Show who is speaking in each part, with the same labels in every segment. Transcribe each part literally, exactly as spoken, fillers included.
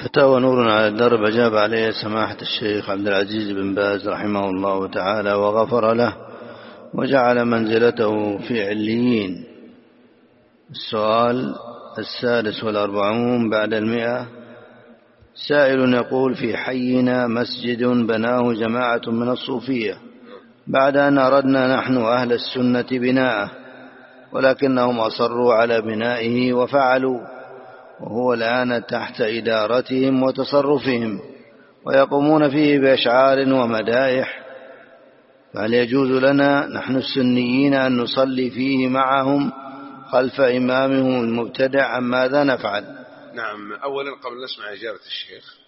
Speaker 1: فتاوى نور على الدرب أجاب عليه سماحة الشيخ عبد العزيز بن باز رحمه الله تعالى وغفر له وجعل منزلته في عليين. السؤال السادس والأربعون بعد المئة. سائل يقول: في حينا مسجد بناه جماعة من الصوفية بعد أن أردنا نحن أهل السنة بناءه، ولكنهم أصروا على بنائه وفعلوا، وهو الآن تحت إدارتهم وتصرفهم، ويقومون فيه بأشعار ومدائح، فهل يجوز لنا نحن السنيين أن نصلي فيه معهم خلف إمامهم المبتدع؟ أم ماذا نفعل؟
Speaker 2: نعم، أولا قبل نسمع إجابة الشيخ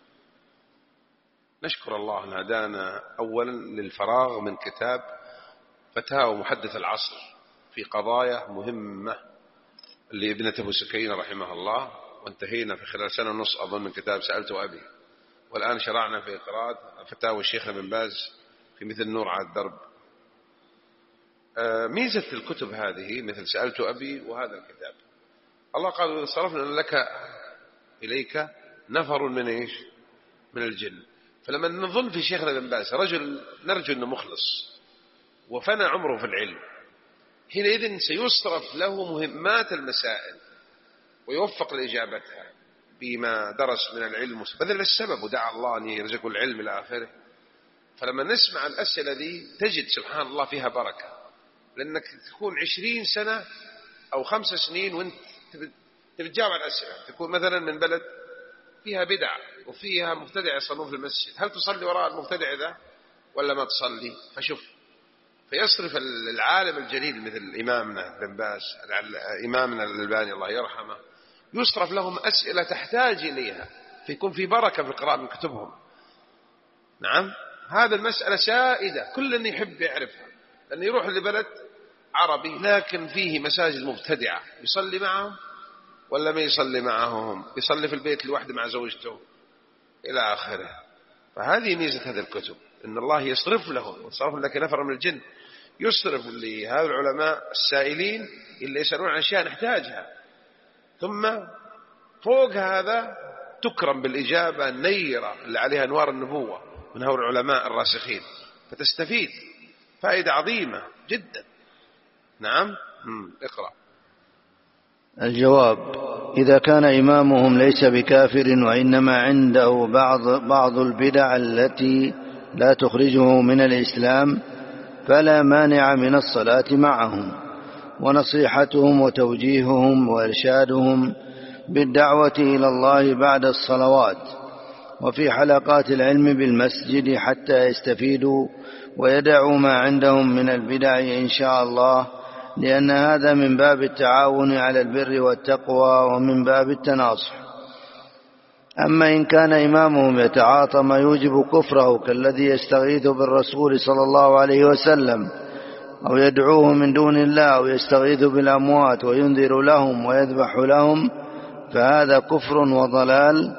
Speaker 2: نشكر الله أن هدانا أولا للفراغ من كتاب فتاوى محدث العصر في قضايا مهمة لابنة أبو سكين رحمه الله، وانتهينا في خلال سنة ونصف أظن من كتاب سألت أبي، والآن شرعنا في قراءة فتاوى الشيخ بن باز في مثل نور على الدرب. ميزة الكتب هذه مثل سألت أبي وهذا الكتاب، الله قال: صرفنا لك إليك نفر من إيش؟ من الجن. فلما نظن في شيخنا بن باز رجل نرجو أنه مخلص وفنى عمره في العلم، حينئذ سيصرف له مهمات المسائل ويوفق لإجابتها بما درس من العلم، بذل السبب ودعا الله أن يرزقه العلم إلى آخره. فلما نسمع الأسئلة دي تجد سبحان الله فيها بركة، لأنك تكون عشرين سنة أو خمس سنين وانت تتجاوب على الأسئلة. تكون مثلا من بلد فيها بدع وفيها مبتدع يصلون في المسجد، هل تصلي وراء المبتدع ذا ولا ما تصلي؟ فشوف، فيصرف العالم الجليل مثل إمامنا بن باز، إمامنا الألباني الله يرحمه، يصرف لهم أسئلة تحتاج إليها، فيكون في بركة في القراءة من كتبهم. نعم، هذا المسألة سائدة كل يحب يعرفها، لأن يروح لبلد عربي لكن فيه مساجد مبتدعة، يصلي معهم ولا ما يصلي معهم؟ يصلي في البيت لوحده مع زوجته إلى آخره. فهذه ميزة هذه الكتب، إن الله يصرف لهم، وصرف لك نفر من الجن يصرف لهذا العلماء السائلين اللي يسألون عن أشياء نحتاجها، ثم فوق هذا تكرم بالإجابة النيرة اللي عليها أنوار النبوة من هؤلاء العلماء الراسخين، فتستفيد فائدة عظيمة جدا. نعم، اقرأ.
Speaker 1: الجواب: إذا كان إمامهم ليس بكافر وإنما عنده بعض بعض البدع التي لا تخرجه من الإسلام فلا مانع من الصلاة معهم ونصيحتهم وتوجيههم وإرشادهم بالدعوة إلى الله بعد الصلوات وفي حلقات العلم بالمسجد حتى يستفيدوا ويدعوا ما عندهم من البدع إن شاء الله، لأن هذا من باب التعاون على البر والتقوى ومن باب التناصح. أما إن كان إمامهم يتعاطى ما يوجب كفره كالذي يستغيث بالرسول صلى الله عليه وسلم أو يدعوه من دون الله أو يستغيث بالأموات وينذر لهم ويذبح لهم، فهذا كفر وضلال،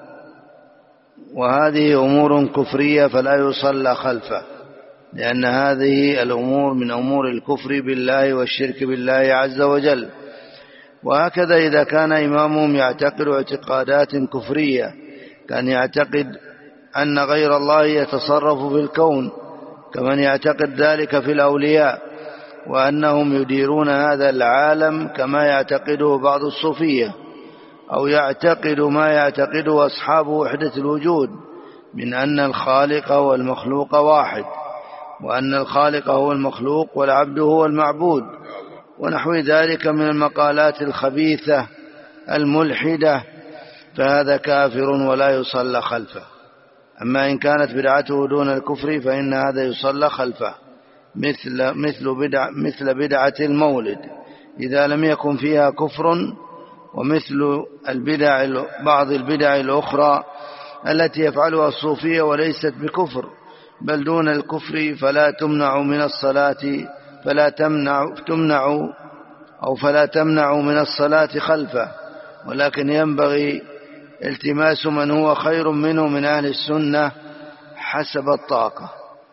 Speaker 1: وهذه أمور كفرية فلا يصلى خلفه، لأن هذه الأمور من أمور الكفر بالله والشرك بالله عز وجل. وهكذا إذا كان إمامهم يعتقد اعتقادات كفرية، كان يعتقد أن غير الله يتصرف في الكون كمن يعتقد ذلك في الأولياء، وأنهم يديرون هذا العالم كما يعتقده بعض الصوفية، أو يعتقد ما يعتقده أصحاب وحدة الوجود من أن الخالق والمخلوق واحد، وأن الخالق هو المخلوق والعبد هو المعبود، ونحو ذلك من المقالات الخبيثة الملحدة، فهذا كافر ولا يصلى خلفه. أما إن كانت بدعته دون الكفر فإن هذا يصلى خلفه، مثل مثل بدع مثل بدعة المولد إذا لم يكن فيها كفر، ومثل البدع بعض البدع الأخرى التي يفعلها الصوفية وليست بكفر بل دون الكفر، فلا تمنع من الصلاة فلا تمنع تمنع أو فلا تمنع من الصلاة خلفه، ولكن ينبغي التماس من هو خير منه من أهل السنة حسب الطاقة.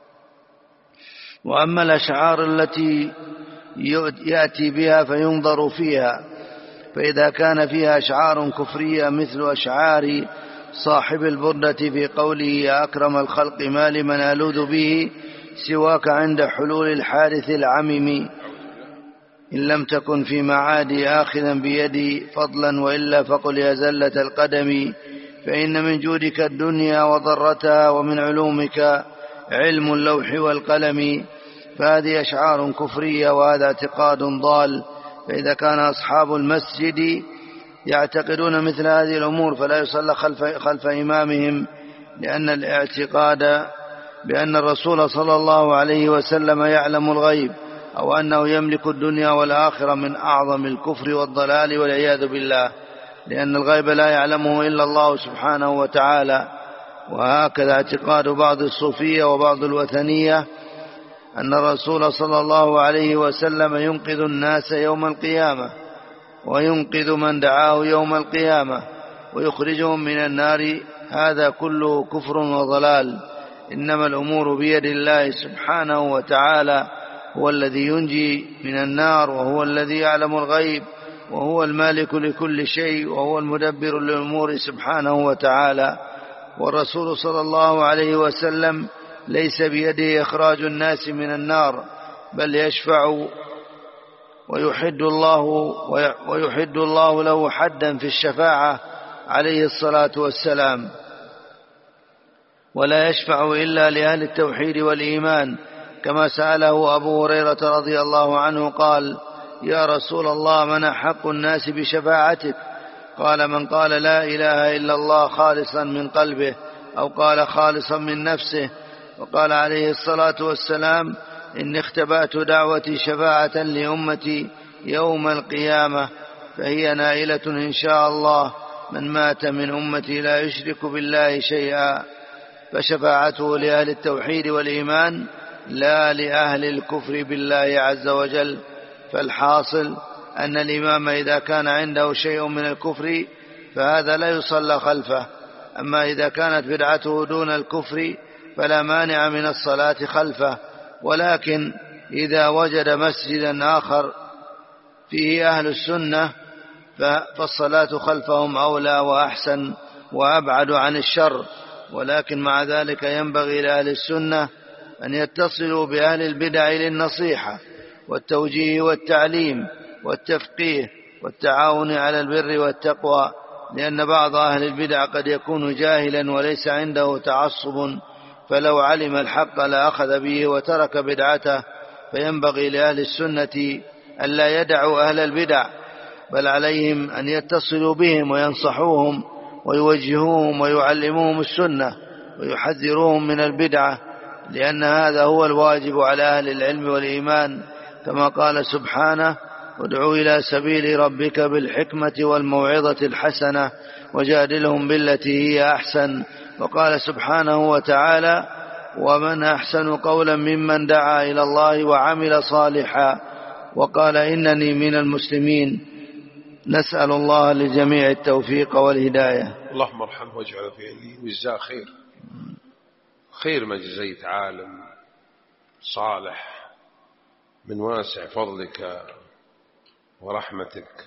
Speaker 1: وأما الأشعار التي يأتي بها فينظر فيها، فإذا كان فيها أشعار كفرية مثل أشعار صاحب البردة في قوله يا أكرم الخلق ما لمن ألوذ به سواك عند حلول الحادث العمم إن لم تكن في معادي آخذا بيدي فضلا وإلا فقل يا زلة القدم فإن من جودك الدنيا وضرتها ومن علومك علم اللوح والقلم. فهذه أشعار كفرية وهذا اعتقاد ضال. فإذا كان أصحاب المسجد يعتقدون مثل هذه الأمور فلا يصلى خلف, خلف إمامهم، لأن الاعتقاد بأن الرسول صلى الله عليه وسلم يعلم الغيب أو أنه يملك الدنيا والآخرة من أعظم الكفر والضلال والعياذ بالله، لأن الغيب لا يعلمه إلا الله سبحانه وتعالى. وهكذا اعتقاد بعض الصوفية وبعض الوثنية أن الرسول صلى الله عليه وسلم ينقذ الناس يوم القيامة وينقذ من دعاه يوم القيامة ويخرجهم من النار. هذا كله كفر وضلال. إنما الأمور بيد الله سبحانه وتعالى، هو الذي ينجي من النار وهو الذي يعلم الغيب وهو المالك لكل شيء وهو المدبر للأمور سبحانه وتعالى. والرسول صلى الله عليه وسلم ليس بيده إخراج الناس من النار، بل يشفع ويحد الله, ويحد الله له حدا في الشفاعة عليه الصلاة والسلام، ولا يشفع إلا لأهل التوحيد والإيمان، كما سأله أبو هريرة رضي الله عنه قال يا رسول الله من أحق الناس بشفاعتك؟ قال من قال لا إله إلا الله خالصا من قلبه أو قال خالصا من نفسه. وقال عليه الصلاة والسلام إني اختبأت دعوتي شفاعة لأمتي يوم القيامة فهي نائلة إن شاء الله من مات من أمتي لا يشرك بالله شيئا. فشفاعته لأهل التوحيد والإيمان لا لأهل الكفر بالله عز وجل. فالحاصل أن الإمام إذا كان عنده شيء من الكفر فهذا لا يصلى خلفه. أما إذا كانت بدعته دون الكفر فلا مانع من الصلاة خلفه، ولكن إذا وجد مسجدا آخر فيه أهل السنة فالصلاة خلفهم أولى وأحسن وأبعد عن الشر. ولكن مع ذلك ينبغي لأهل السنة أن يتصلوا بأهل البدع للنصيحة والتوجيه والتعليم والتفقيه والتعاون على البر والتقوى، لأن بعض أهل البدع قد يكون جاهلا وليس عنده تعصب، فلو علم الحق لأخذ به وترك بدعته. فينبغي لأهل السنة ألا يدعوا أهل البدع، بل عليهم أن يتصلوا بهم وينصحوهم ويوجهوهم ويعلموهم السنة ويحذروهم من البدعة، لأن هذا هو الواجب على أهل العلم والإيمان، كما قال سبحانه ادعوا إلى سبيل ربك بالحكمة والموعظة الحسنة وجادلهم بالتي هي أحسن. وقال سبحانه وتعالى ومن أحسن قولا ممن دعا إلى الله وعمل صالحا. وقال إنني من المسلمين. نسأل الله لجميع التوفيق والهداية.
Speaker 2: اللهم ارحمه واجعل في عليه وجزاه خير خير ما جزيت عالم صالح من واسع فضلك ورحمتك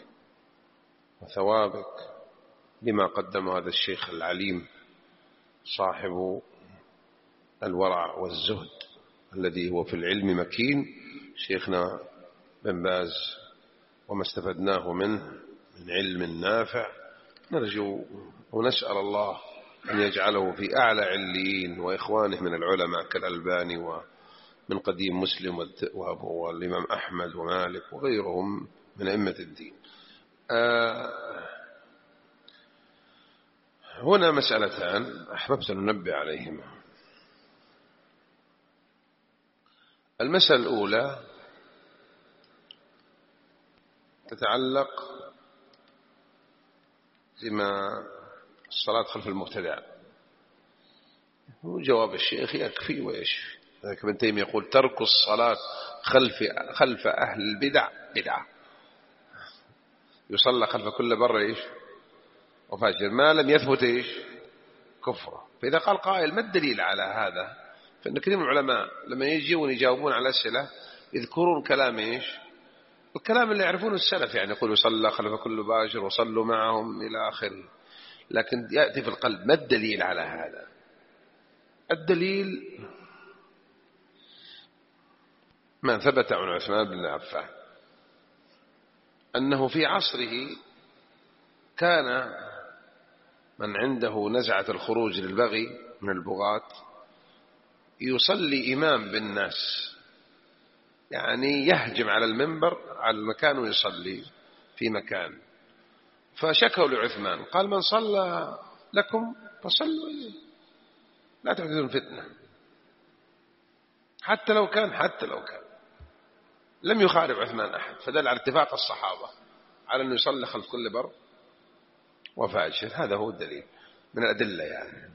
Speaker 2: وثوابك لما قدم هذا الشيخ العليم صاحب الورع والزهد الذي هو في العلم مكين، شيخنا بن باز، وما استفدناه منه من علم نافع. نرجو ونسأل الله أن يجعله في أعلى عليين وإخوانه من العلماء كالألباني ومن قديم مسلم والإمام أحمد ومالك وغيرهم من أئمة الدين. آه هنا مسألتان أحببت أن ننبه عليهما. المسألة الأولى تتعلق بما الصلاة خلف المبتدع. وجواب الشيخ يكفي ويشفي. ابن تيمية يقول ترك الصلاة خلف خلف أهل البدع بدعة، يصلى خلف كل بر إيش وفاجر ما لم يثبت إيش كفره. فإذا قال قائل ما الدليل على هذا؟ فإن كثير من العلماء لما يجيون يجاوبون على أسئلة يذكرون كلام إيش الكلام اللي يعرفونه السلف، يعني يقول يصلى خلف كل باجر وصلوا معهم إلى آخره. لكن يأتي في القلب. ما الدليل على هذا؟ الدليل ما ثبت عن عثمان بن عفان أنه في عصره كان من عنده نزعة الخروج للبغي من البغاة يصلي إمام بالناس، يعني يهجم على المنبر على المكان ويصلي في مكان. فشكوا لعثمان قال من صلى لكم فصلوا إليه، لا تحدثون فتنة. حتى لو كان حتى لو كان لم يخالف عثمان أحد، فدل على اتفاق الصحابة على أنه يصلي خلف كل بر وفاجر. هذا هو الدليل من الأدلة يعني.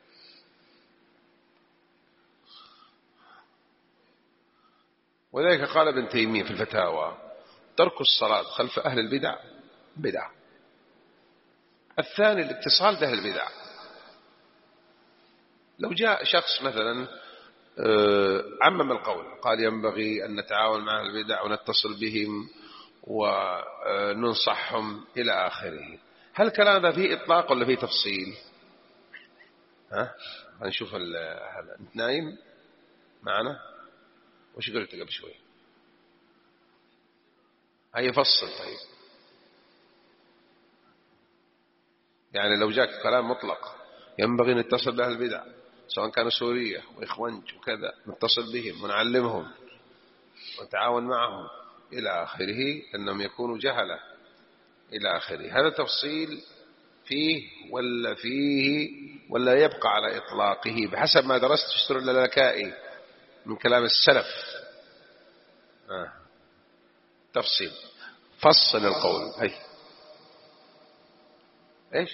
Speaker 2: وذلك قال ابن تيمية في الفتاوى ترك الصلاة خلف أهل البدع بدعة. الثاني الاتصال بأهل البدع. لو جاء شخص مثلا عمم القول قال ينبغي أن نتعاون مع أهل البدع ونتصل بهم وننصحهم إلى آخره، هل كلام هذا فيه إطلاق ولا فيه تفصيل؟ ها هنشوف هذا. أنت نايم معنا؟ وش قلت قبل شوي؟ هيا فصل. طيب يعني لو جاك كلام مطلق ينبغي نتصل بأهل البدع سواء كانوا سورية وإخوانج وكذا، نتصل بهم ونعلمهم ونتعاون معهم إلى آخره، أنهم يكونوا جهلة إلى آخره، هذا تفصيل فيه ولا فيه ولا يبقى على إطلاقه بحسب ما درست في السر اللالكائي من كلام السلف. آه. تفصيل فصل القول. هي إيش؟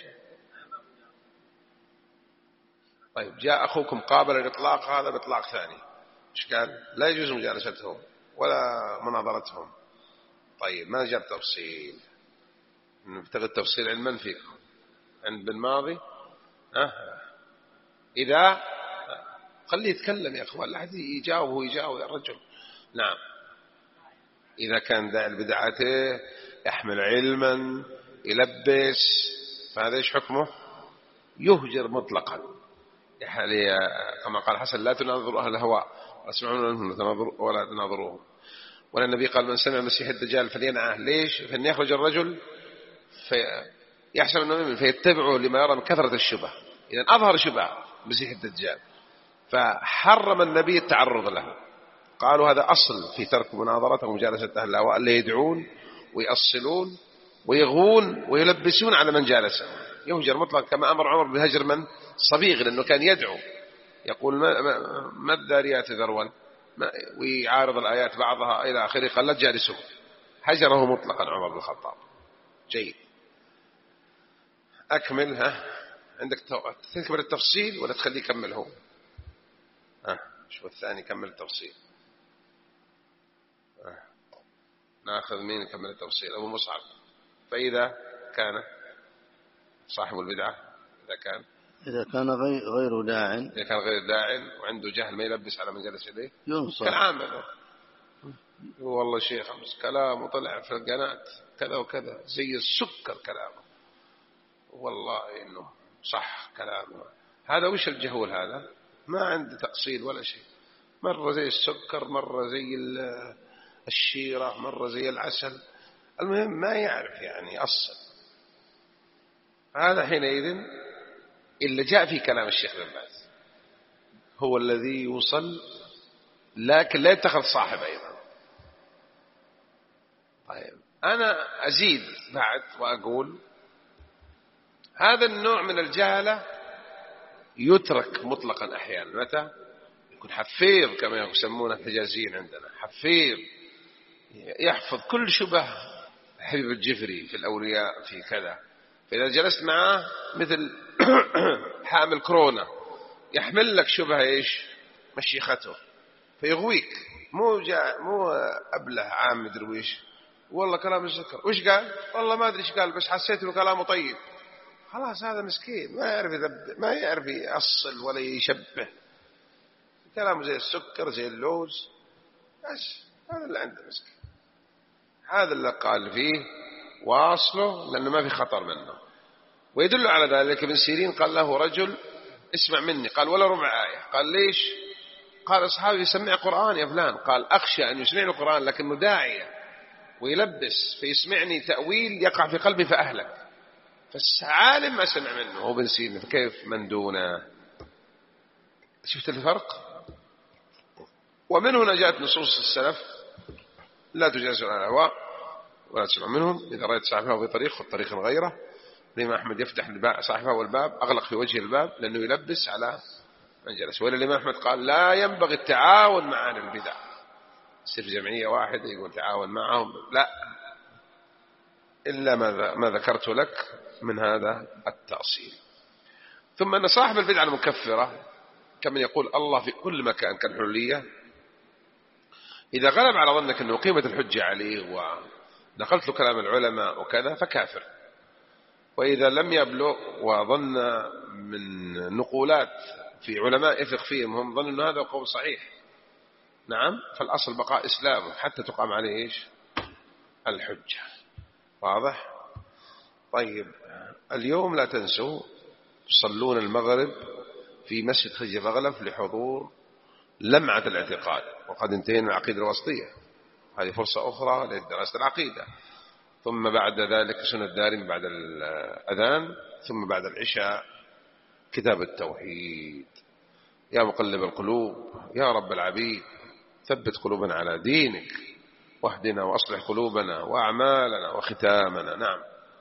Speaker 2: طيب جاء أخوكم قابل الإطلاق هذا بإطلاق ثاني، إيش قال؟ لا يجوز مجالستهم ولا مناظرتهم. طيب ما جاب تفصيل، نبتغي التفصيل علما فيكم عند بن ماضي. أه. إذا خليه يتكلم يا أخوان، لا أحد يجاوب ويجاوب يا رجل. نعم إذا كان داعي لبدعته يحمل علما يلبس فهذا إيش حكمه؟ يهجر مطلقا، يعني كما قال حسن لا تناظروا أهل الهواء واسمعون منهم ولا تناظروهم. ولا النبي قال من سمع المسيح الدجال فلينعه. ليش؟ فإن يخرج الرجل فيحسب أنه مؤمن فيتبعه لما يرى من كثرة الشبه. إذن أظهر شبه مسيح الدجال فحرم النبي التعرض له. قالوا هذا أصل في ترك مناظرة ومجالسة أهل الهواء اللي يدعون ويأصلون ويغون ويلبسون على من جالسهم. يهجر مطلق كما أمر عمر بهجر من صبيغ لأنه كان يدعو يقول ما, ما, ما الذاريات ذروا ويعارض الآيات بعضها إلى آخره، قال لا تجالسوه. هجره مطلقا عمر بن الخطاب. جيد أكمل. ها عندك تكمل التفصيل ولا تخليه يكمله؟ ها شو الثاني كمل التفصيل. ها. ناخذ مين يكمل التفصيل؟ أبو مصعب. فإذا كان صاحب البدعة إذا كان
Speaker 1: إذا كان غير داع
Speaker 2: إذا كان غير داع وعنده جهل ما يلبس على من جلس إليه
Speaker 1: ينصر
Speaker 2: كالعامل. والله شيخ أمس كلام وطلع في القناة كذا وكذا زي السكر كلامه، والله إنه صح كلامه. هذا وش الجهول هذا؟ ما عنده تأصيل ولا شيء، مرة زي السكر مرة زي الشيرة مرة زي العسل، المهم ما يعرف يعني أصل. هذا حينئذ اللي جاء في كلام الشيخ بن باز هو الذي يوصل، لكن لا يتخذ صاحب أيضا. طيب أنا أزيد بعد وأقول هذا النوع من الجهلة يترك مطلقا أحيانا. متى يكون حفيظ كما يسمونه الحجازيين عندنا، حفيظ يحفظ كل شبه حبيب الجفري في الأولياء في كذا، فإذا جلست معه مثل حامل كورونا يحمل لك شبه إيش مشيخته فيغويك. مو جاء مو أبله عام درويش والله كلام الذكر وش قال والله ما أدري إيش قال بس حسيت إنه كلامه طيب. خلاص هذا مسكين ما يعرف ما يعرف يأصل ولا يشبه، كلامه زي السكر زي اللوز بس. هذا اللي عنده مسكين، هذا اللي قال فيه واصله لأنه ما في خطر منه. ويدل على ذلك ابن سيرين قال له رجل اسمع مني، قال ولا ربع آية. قال ليش؟ قال أصحابي يسمع قرآن يا فلان. قال أخشى أن يسمعني القرآن لكنه داعية ويلبس فيسمعني تأويل يقع في قلبي فأهلك، فالعالم ما سمع منه هو ابن سيرين، فكيف من دونه؟ شفت الفرق؟ ومن هنا جاءت نصوص السلف لا تجالس على الهواء ولا تسمع منهم، إذا رأيت صاحبه في طريق خذ طريقا غيره. الإمام أحمد يفتح صاحبه والباب أغلق في وجه الباب لأنه يلبس على من جلس. وإلا الإمام أحمد قال لا ينبغي التعاون مع أهل البدع، يصير في جمعية واحدة يقول تعاون معهم، لا، إلا ما ذكرت لك من هذا التأصيل. ثم أن صاحب البدعة المكفرة كمن يقول الله في كل مكان كالحلية، إذا غلب على ظنك أنه قيمة الحجة عليه ونقلت له كلام العلماء وكذا فكافر، وإذا لم يبلغ وظن من نقولات في علماء يثق فيهم هم ظنوا أن هذا قول صحيح، نعم، فالأصل بقاء إسلامه حتى تقام عليه إيش؟ الحجة. واضح؟ طيب، اليوم لا تنسوا تصلون المغرب في مسجد خرج بغلف لحضور لمعة الاعتقاد، وقد انتهينا العقيدة الوسطية، هذه فرصة أخرى لدراسة العقيدة. ثم بعد ذلك سنة الدارمي بعد الأذان، ثم بعد العشاء كتاب التوحيد. يا مقلب القلوب يا رب العبيد ثبت قلوبنا على دينك، واهدنا وأصلح قلوبنا وأعمالنا وختامنا. نعم.